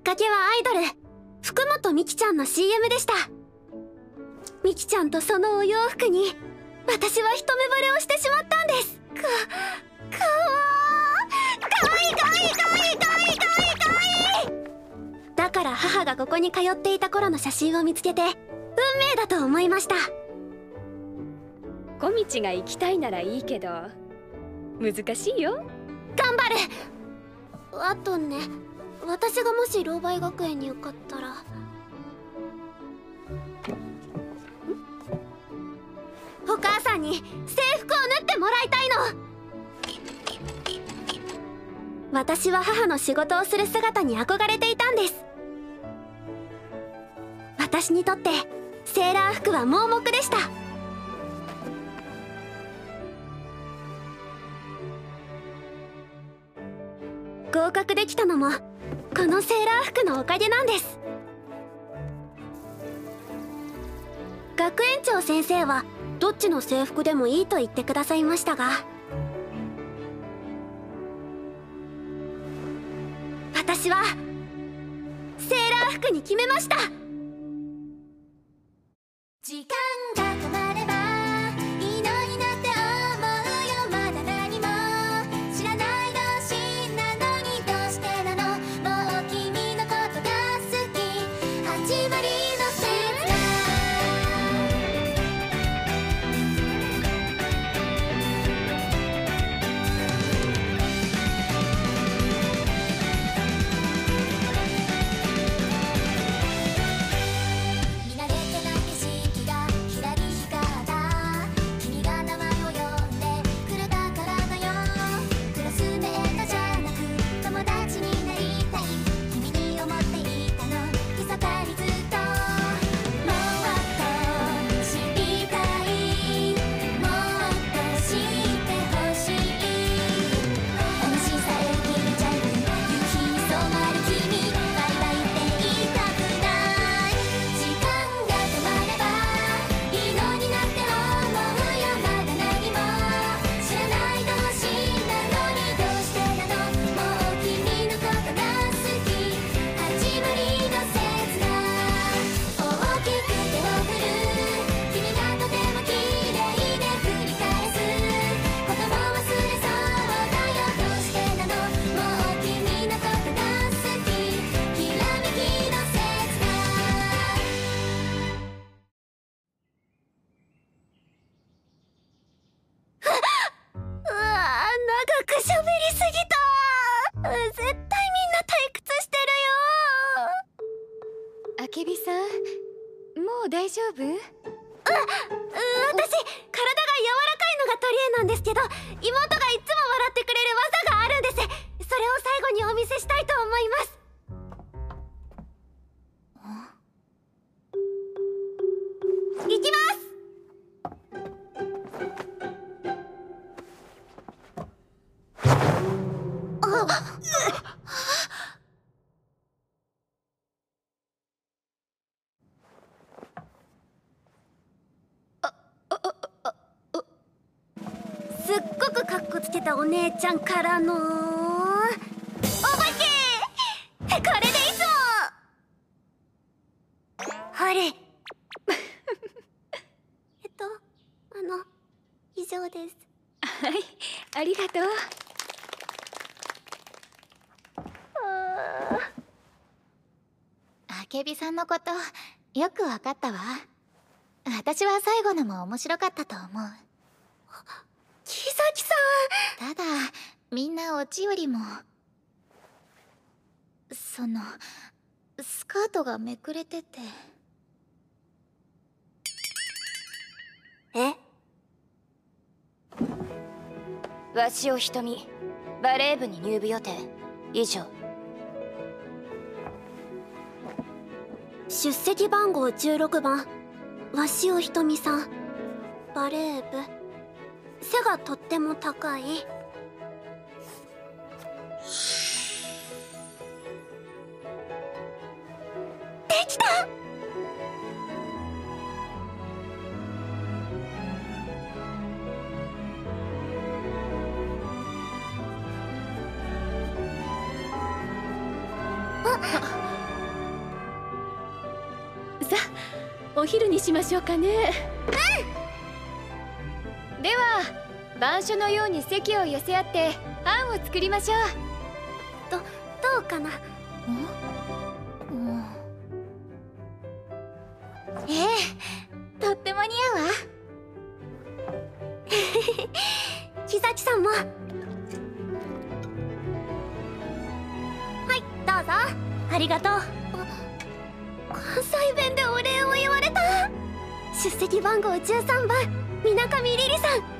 かけはアイドル福本美希ちゃんの CM でした。美希ちゃんとそのお洋服に私は一目惚れをしてしまったんです。かわいいかわいいかわいいかわいいかわいいかわいい。だから母がここに通っていた頃の写真を見つけて運命だと思いました。 小道が行きたいならいいけど難しいよ。 頑張る。あとね、私がもしローバイ学園に受かったらお母さんに制服を縫ってもらいたいの。私は母の仕事をする姿に憧れていたんです。私にとってセーラー服は盲目でした。合格できたのもこのセーラー服のおかげなんです。学園長先生はどっちの制服でもいいと言ってくださいましたが、私はセーラー服に決めました。時間が止まればいいのになって思うよ。まだ何も知らない同士なのにどうしてなの。もう君のことが好き。始まりの切な見慣れてない景色がひらり光った。君が名前を呼んでくれたからだよ。クラスメートじゃなく友達になりたい。君に思っていたの密かにずっと。もっと知りたい。もっと知ってほしい。話さえ切れちゃう夕日に染まる君。バイバイって言いたくない。時間が止まればいいのになって思うよ。まだ何も知らない同士なのにどうしてなの。もう君のことが好き。始まりの切な大きく手を振る君がとても綺麗で繰り返すことも忘れそうだよ。どうしてなの。もう君のことが好き。きらめきの切なうわー、長く喋りすぎた。絶対みんな退屈してるよ。 あけびさんもう大丈夫？ 私、体が柔らかいのが取り柄なんですけど、妹がいつも笑ってくれる技があるんです。それを最後にお見せしたいと思います。いきます。すっごくカッコつけたお姉ちゃんからのお化け。これでいつもあれ以上です。 はい、ありがとう。 あけびさんのことよくわかったわ。私は最後のも面白かったと思う。 木崎さただみんなオチよりもそのスカートがめくれてて。 ん。 鷲尾ひとみ、バレー部に入部予定。以上。 出席番号16番鷲尾ひとみさん。バレー部。背がとっても高い。できた。 お昼にしましょうかね。では板書のように席を寄せ合ってパンを作りましょう。 どうかな。 ええ、とっても似合うわ。 木崎さんも。はい、どうぞ。ありがとう。関西弁でお礼を言われた。出席番号13番水上リリさん。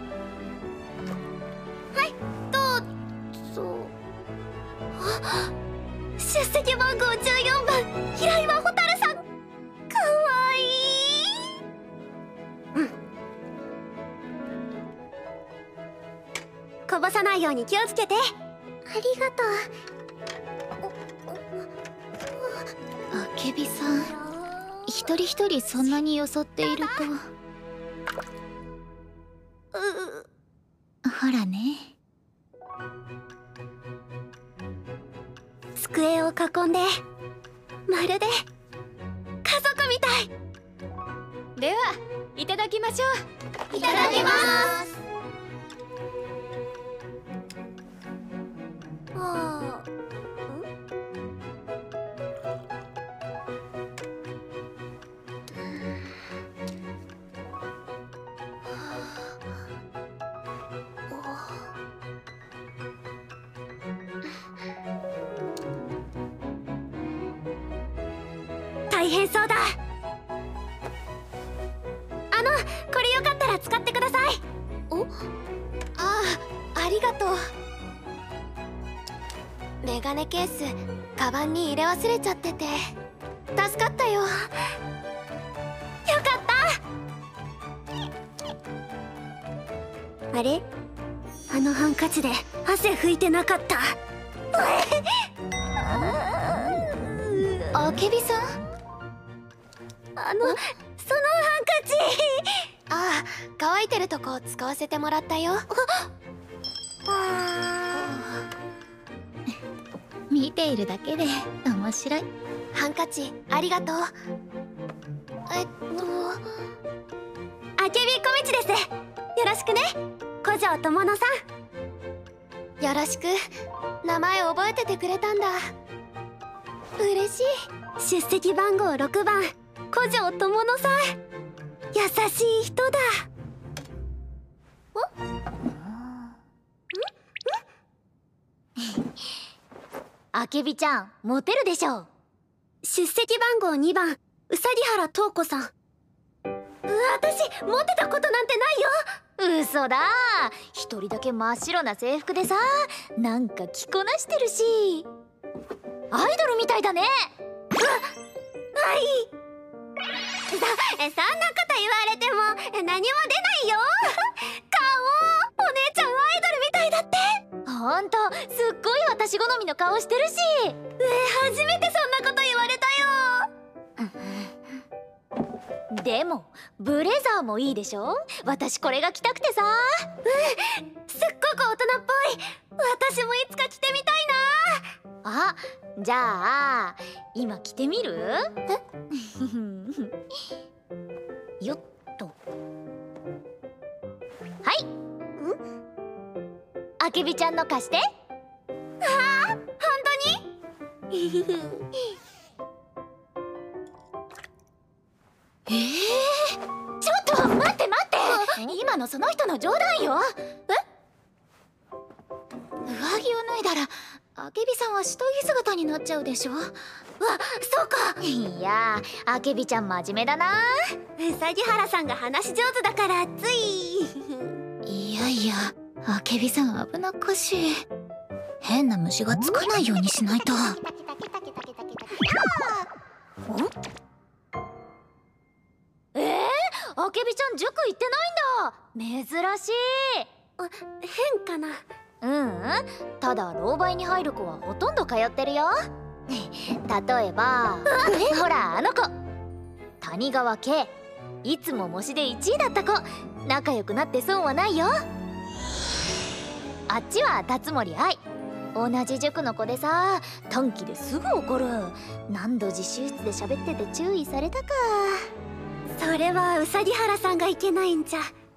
はい、どうぞ。出席番号14番平岩蛍さん。かわいい。こぼさないように気をつけて。ありがとう。 あけびさん、一人一人そんなによそっていると。ほらね。 机を囲んでまるで家族みたい。 ではいただきましょう。 いただきます。大変そうだ。これよかったら使ってください。 ありがとう。メガネケースカバンに入れ忘れちゃってて助かったよ。 よかった。あれ、あのハンカチで汗拭いてなかった。 あけびさん、 そのハンカチ。 ああ、乾いてるとこ使わせてもらったよ。 見ているだけで面白い。 ハンカチありがとう。 あけびこみちです。よろしくね、古城智乃さよろしく。名前覚えててくれたんだ。嬉しい。 ん。出席番号6番古城智乃さん。優しい人だ。 あけびちゃん、モテるでしょ。 出席番号2番うさぎ原瞳子さん。私モテたことなんてないよ。 嘘だ。一人だけ真っ白な制服でさ、なんか着こなしてるし、アイドルみたいだね。 はい。そんなこと言われても何も出ないよ。顔、お姉ちゃんアイドルみたいだって。 ほんと、すっごい私好みの顔してるし。 初めてそんなこと言われたよ。 でもブレザーもいいでしょ。私これが着たくてさ。 すっごく大人っぽい。私もいつか着てみたいな。 あ、じゃあ今着てみる？よっと。はい。あけびちゃんの貸して。 本当に？ ちょっと待って待って。今のその人の冗談よ。上着を脱いだらあけびさんは下着姿になっちゃうでしょ。 そうか。 いやー、あけびちゃん真面目だな。 うさぎ原さんが話上手だからつい。 いやいや、あけびさん危なっかしい。変な虫がつかないようにしないと。あけびちゃん塾行ってないんだ。珍しい。 変かな。 ただ狼狽に入る子はほとんど通ってるよ。例えばほらあの子、谷川圭。いつも模試で1位だった子。仲良くなって損はないよ。あっちは辰森愛。同じ塾の子でさ、短期ですぐ怒る。何度自習室で喋ってて注意されたか。 それはうさぎ原さんがいけないんじゃ。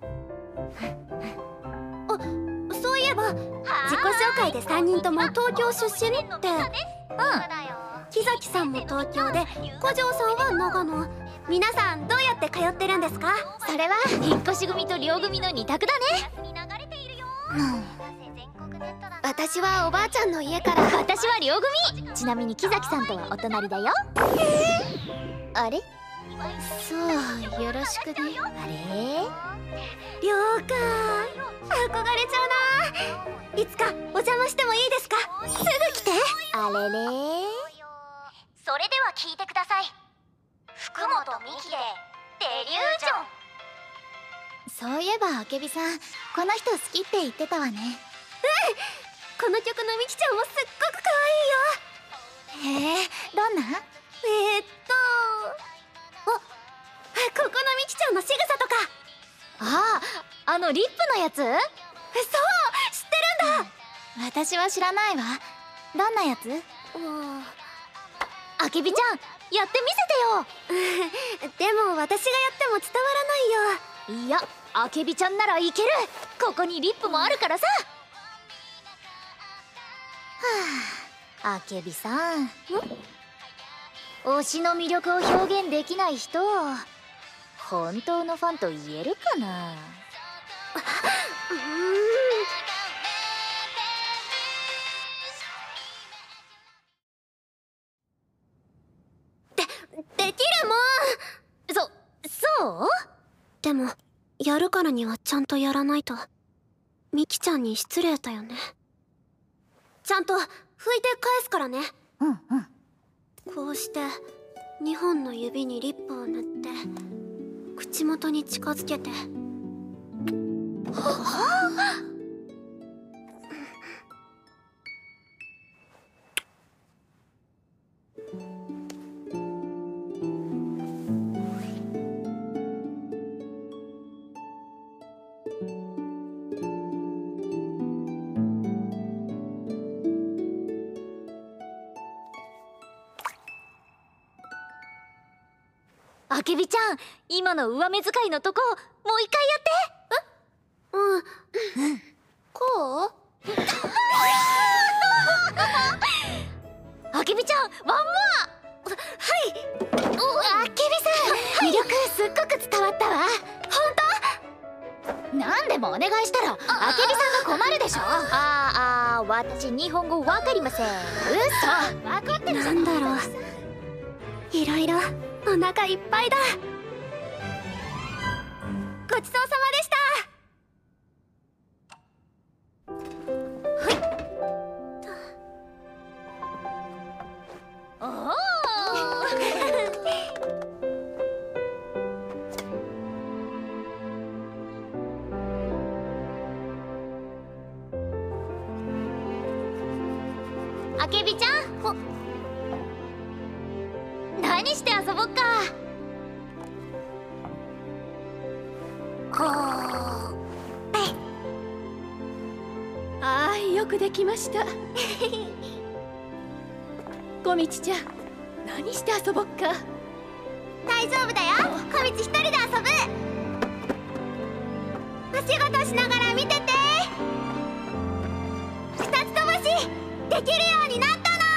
そういえば自己紹介で3人とも東京出身って。木崎さんも東京で古城さんは長野。皆さんどうやって通ってるんですか？ それは引っ越し組と寮組の2択だね。 私はおばあちゃんの家から。 私は寮組。ちなみに木崎さんとはお隣だよ。あれ？ そうよろしくね。 あれ？ 寮か、憧れちゃうな。いつかお邪魔してもいいですか？すぐ来て。 あれれ？ それでは聞いてください。福本美希でデリュージョン。 そういえばあけびさん、この人好きって言ってたわね。 この曲のみきちゃんもすっごく可愛いよ。 へえ、どんな？ ここのみきちゃんの仕草とか。 ああ、リップのやつ？ そう、知ってるんだ。 私は知らないわ。どんなやつ？あけびちゃん、やってみせてよ。 でも私がやっても伝わらないよ。 いや、あけびちゃんならいける。ここにリップもあるからさ。はあ、あけびさん。推しの魅力を表現できない人を本当のファンと言えるかな。 できるもん。 そう？ でもやるからにはちゃんとやらないとみきちゃんに失礼だよね。ちゃんと拭いて返すからね。 うんうん。 こうして2本の指にリップを塗って口元に近づけて。 あけびちゃん、今の上目遣いのとこもう一回やって。 こう？ あけびちゃん、ワンモア。はい。あけびさん、魅力すっごく伝わったわ。本当？なんでもお願いしたらあけびさんが困るでしょ。私日本語わかりません。嘘、わかってるじゃなんだろう、いろいろお腹いっぱいだ。ごちそうさまでした。 あけびちゃん、何して遊ぼっか。 ああ、よくできました。小道ちゃん、何して遊ぼっか。 大丈夫だよ、小道一人で遊ぶ。お仕事しながら見てて。二つ飛ばしできるようになったの。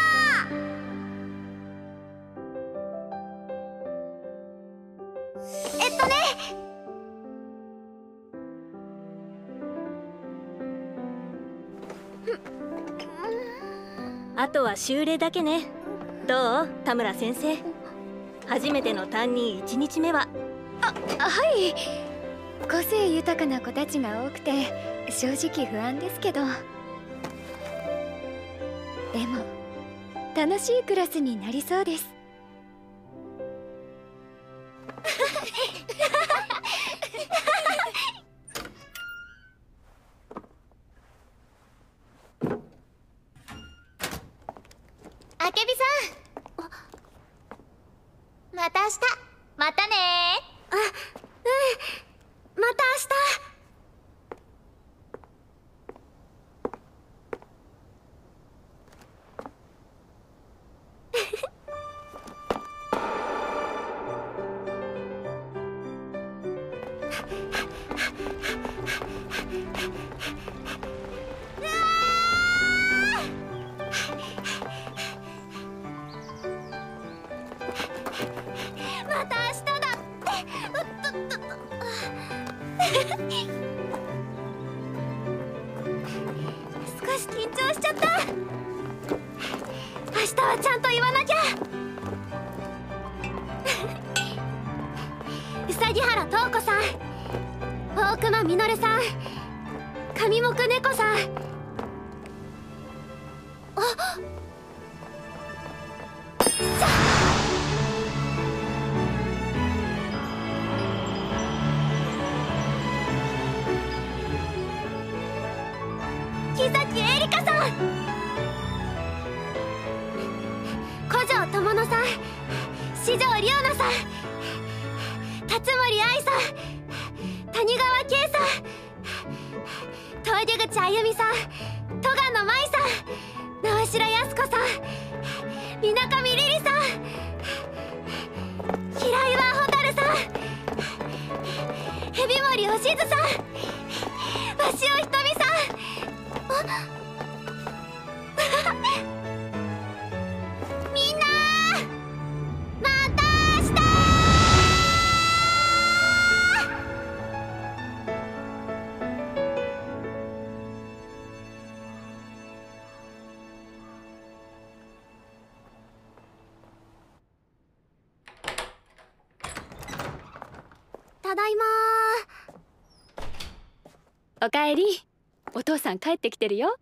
あとは修例だけね。どう、田村先生。初めての担任1日目は。 はい。個性豊かな子たちが多くて正直不安ですけど、でも楽しいクラスになりそうです。 あけびさん、また明日。またねまた明日。 少し緊張しちゃった。明日はちゃんと言わなきゃ。うさぎ原瞳子さん、大熊みのるさん、上目猫さん。あっ、木崎えりかさん、古城智乃さん、四条里央奈さん、辰森愛さん、谷川圭さん、峠口あゆみさん、戸賀野舞さん、直城靖子さん、水上リリさん、平岩蛍さん、蛇森おしずさん、鷲尾ひとみさん。みんなまた明日。ただいまおかえり。お父さん帰ってきてるよ。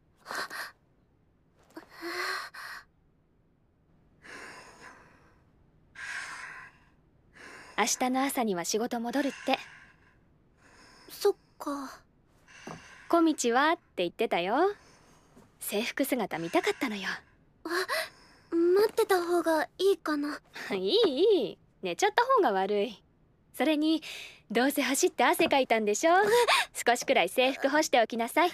明日の朝には仕事戻るって。 そっか。 小道はって言ってたよ。制服姿見たかったのよ。 待ってた方がいいかな。 いい、寝ちゃった方が悪い。それにどうせ走って汗かいたんでしょ。少しくらい制服干しておきなさい。 はーい。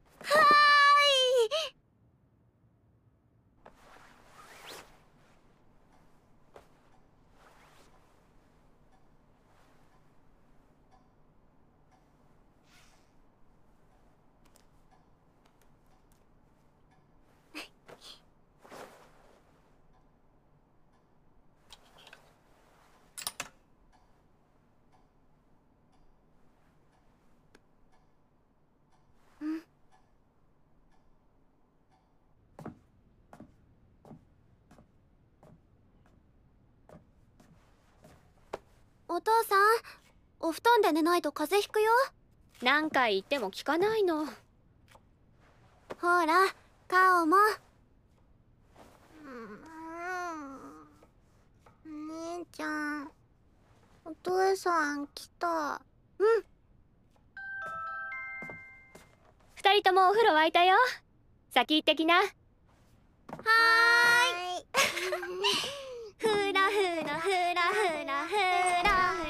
お父さん、お布団で寝ないと風邪ひくよ。 何回言っても聞かないの。 ほら、顔も。姉ちゃん、お父さん来た。うん。 二人ともお風呂沸いたよ。先行ってきな。 はーい。ふらふらふらふらふらふ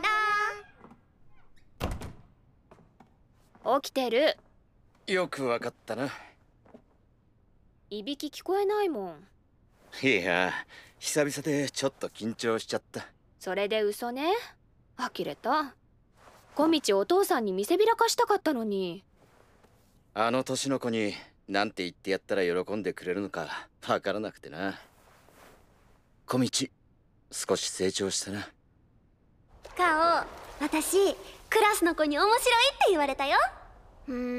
ら。 起きてる。 よくわかったな。 いびき聞こえないもん。 いや、久々でちょっと緊張しちゃった。 それで嘘ね。呆れた。小道お父さんに見せびらかしたかったのに。 あの年の子になんて言ってやったら喜んでくれるのかわからなくてな。小道、少し成長したな。 顔、私クラスの子に面白いって言われたよ。アイド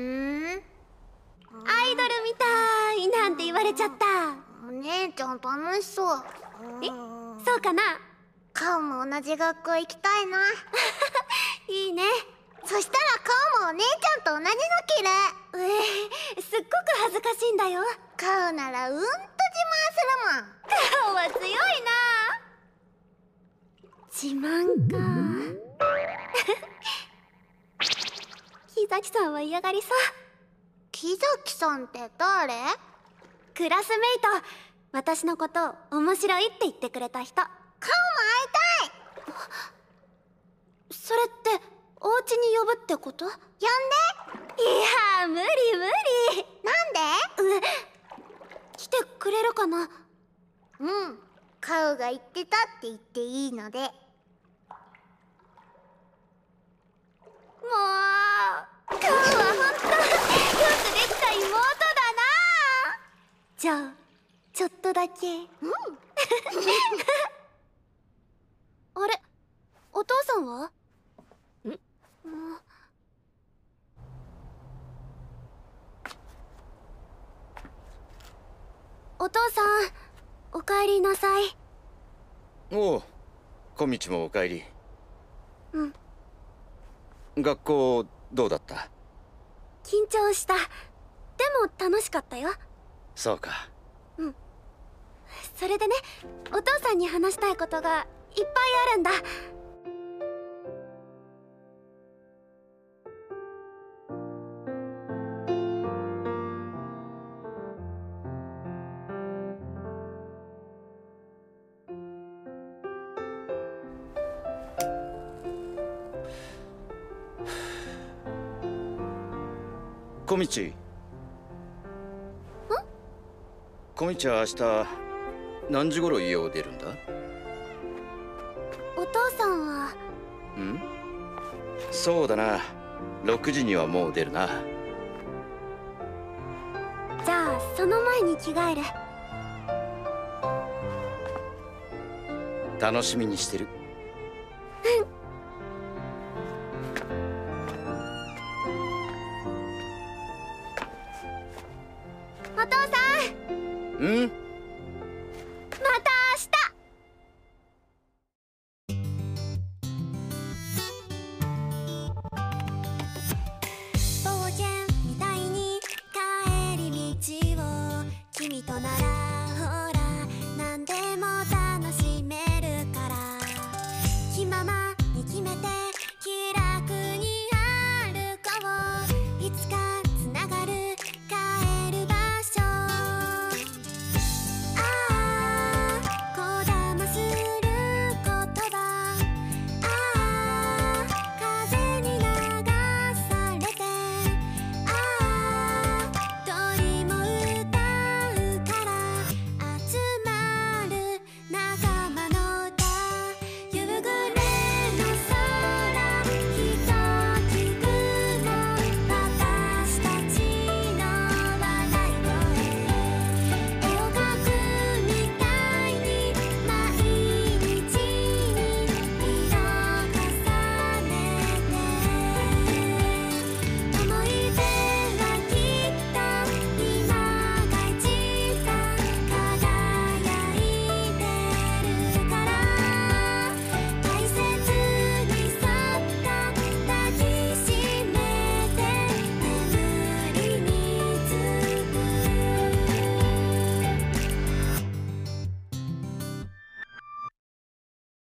ルみたいなんて言われちゃった。 お姉ちゃん楽しそう。 そうかな。 カオも同じ学校行きたいな。 いいね。 そしたらカオもお姉ちゃんと同じの着る。 すっごく恥ずかしいんだよ。 カオならうんと自慢す顔は強いな。自慢か。木崎さんは嫌がりさ。 木崎さんって誰？ クラスメイト。私のこと面白いって言ってくれた人。カオも会いたい。それってお家に呼ぶってこと？呼んで。いや無理無理。 なんで？ 来てくれるかな？ うん、カオが言ってたって言っていいので。 もうカオはほんとよくできた妹だな。じゃあちょっとだけ。あれ、お父さんは？ お父さん、おかえりなさい。 おう、小道もおかえり。 うん。 学校どうだった？ 緊張した。でも楽しかったよ。 そうか。 うん。それでね、お父さんに話したいことがいっぱいあるんだ。 小道。小道は明日何時頃家を出るんだ？ お父さんは。 ん？そうだな、6時にはもう出るな。 じゃあその前に着替える。 楽しみにしてる。 お父さん。 うん？